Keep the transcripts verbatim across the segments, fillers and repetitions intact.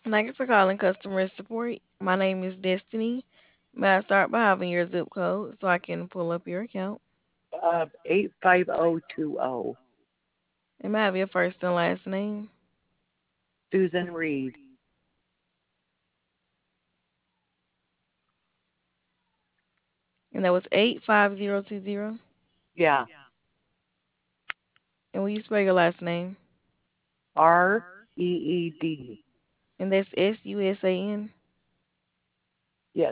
Thank you for calling customer support. My name is Destiny. May I start by having your zip code so I can pull up your account? Uh, eight five zero two zero. And may I have your first and last name? Susan Reed. And that was eight five zero two zero. Yeah. And will you spell your last name? R E E D. And that's S U S A N. Yes.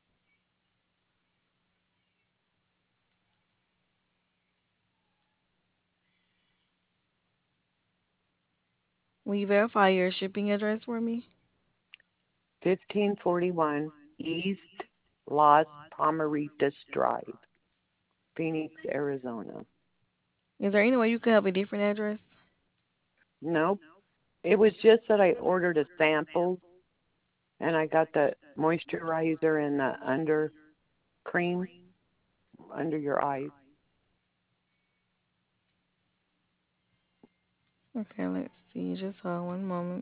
Will you verify your shipping address for me? fifteen forty-one East Las Palmeritas Drive, Phoenix, Arizona. Is there any way you could have a different address? Nope. It was just that I ordered a sample and I got the moisturizer and the under cream under your eyes. Okay, let's see. Just hold one moment.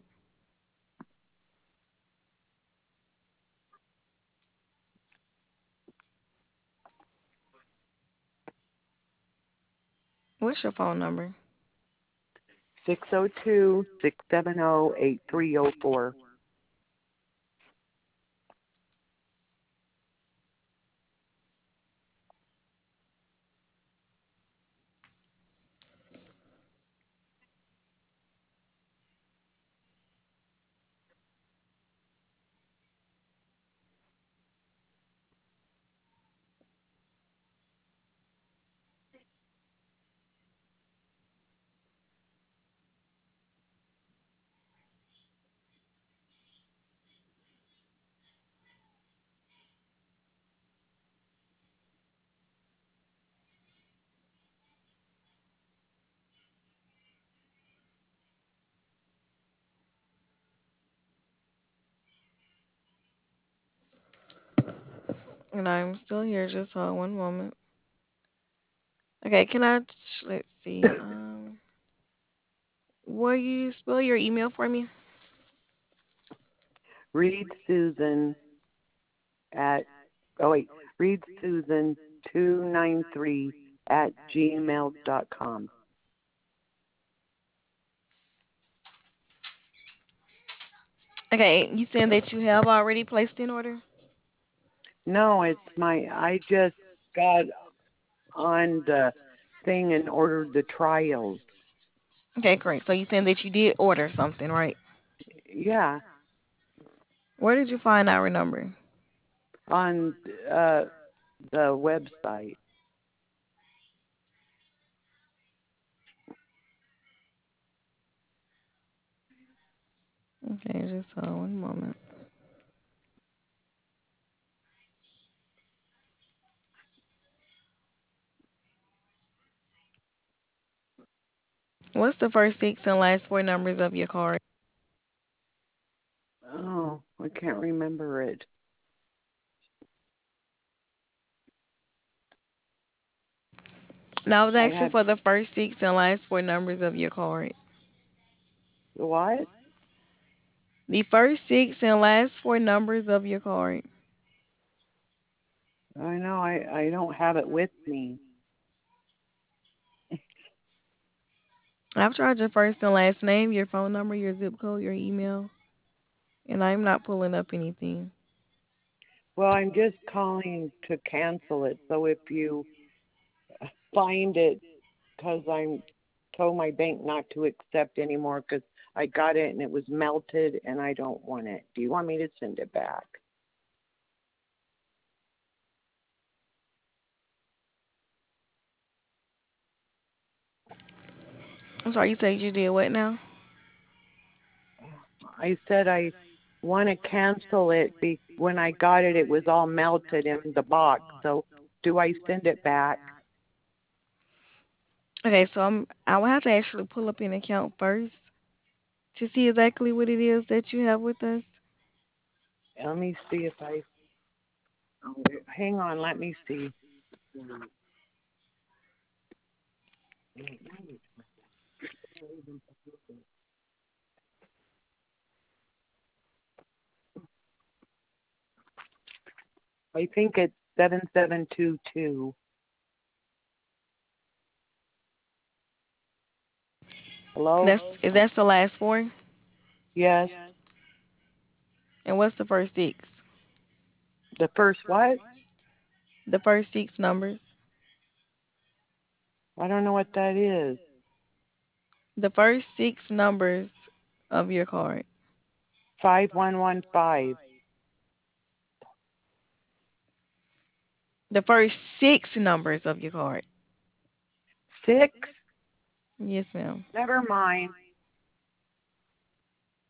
What's your phone number? six oh two, six seven oh, eight three oh four. And I'm still here. Just hold one moment. Okay, can I? Let's see. Um, will you spell your email for me? Read Susan at, oh wait, read Susan two nine three at gmail dot com. Okay, you saying that you have already placed an order? No, it's my, I just got on the thing and ordered the trials. Okay, great. So you saying that you did order something, right? Yeah, Where did you find our number? on uh, the website. Okay, just hold one moment. What's the first six and last four numbers of your card? Oh, I can't remember it. Now I was I asking had for the first six and last four numbers of your card. what? The first six and last four numbers of your card. I know I, I don't have it with me. I've tried your first and last name, your phone number, your zip code, your email, and I'm not pulling up anything. Well, I'm just calling to cancel it. So if you find it, because I'm told my bank not to accept anymore because I got it and it was melted and I don't want it. Do you want me to send it back? I'm sorry, you said you did what now? I said I want to cancel it. Be- when I got it, it was all melted in the box. So do I send it back? Okay, so I'm I will have to actually pull up an account first to see exactly what it is that you have with us. Let me see if I. Oh, hang on, let me see. I think it's seven seven two two. Hello? That's is that's the last four? Yes. And what's the first six? The first what? The first six numbers. I don't know what that is. The first six numbers of your card. five one one five. The first six numbers of your card. Six? Yes, ma'am. Never mind.